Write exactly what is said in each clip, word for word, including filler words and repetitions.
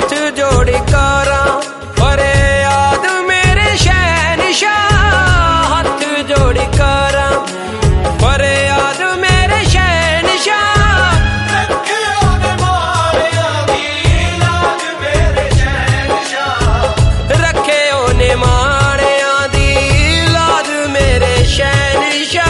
हथ जोड़ी करा फरियाद मेरे शहनशाह, हथ जोड़ी करा फरियाद मेरे शहनशाह। रखे ओने माड़ियां दी लाज मेरे शहनशाह, रखे ओने माड़ियां दी लाज मेरे शहनशाह।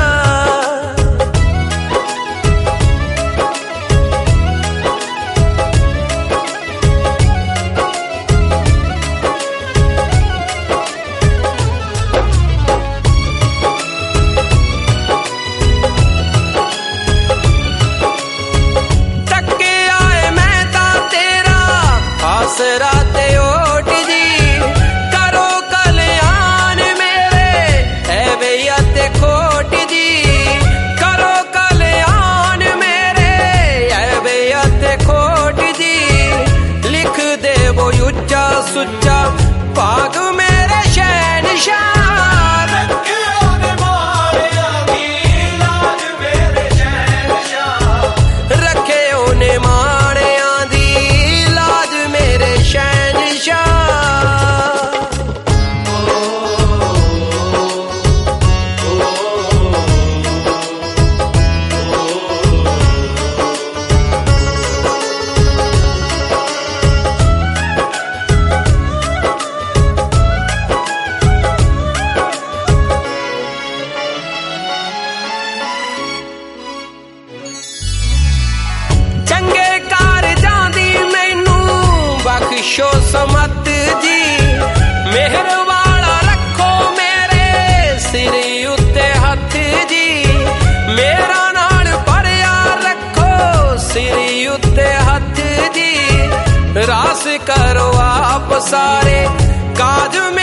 आसरा ते ओट जी करो कल्याण मेरे है भैया ते खोट जी, करो कल्याण मेरे है भैया ते खोट जी। लिख दे वो उच्चा सुच्चा भाग मेरे शहनशाह, रखे ओने माड़ियां दी लाज मेरे शहनशाह, रखे ओने माड़ियां दी लाज मेरे शहनशाह। चंगे कारजां दी मैनू बख्शो समत जी, मेहर वाला रखो मेरे सिर उत्ते हथ जी, मेरा नाल भरिया रखो सिर उत्ते हथ जी। रास करो आप सारे काज